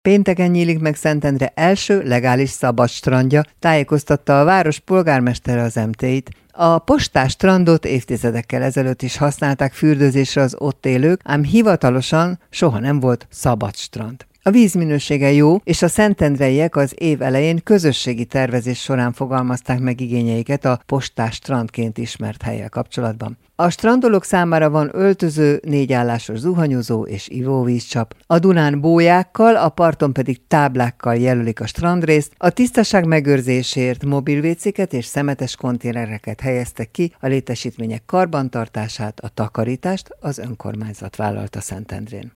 Pénteken nyílik meg Szentendre első legális szabad strandja, tájékoztatta a város polgármestere az MT-t. A Postás strandot évtizedekkel ezelőtt is használták fürdőzésre az ott élők, ám hivatalosan soha nem volt szabad strand. A víz minősége jó, és a szentendreiek az év elején közösségi tervezés során fogalmazták meg igényeiket a Postás strandként ismert hellyel kapcsolatban. A strandolók számára van öltöző, 4 állásos zuhanyozó és ivóvízcsap. A Dunán bójákkal, a parton pedig táblákkal jelölik a strandrészt, a tisztaság megőrzésért mobilvécéket és szemetes konténereket helyeztek ki, a létesítmények karbantartását, a takarítást az önkormányzat vállalta Szentendrén.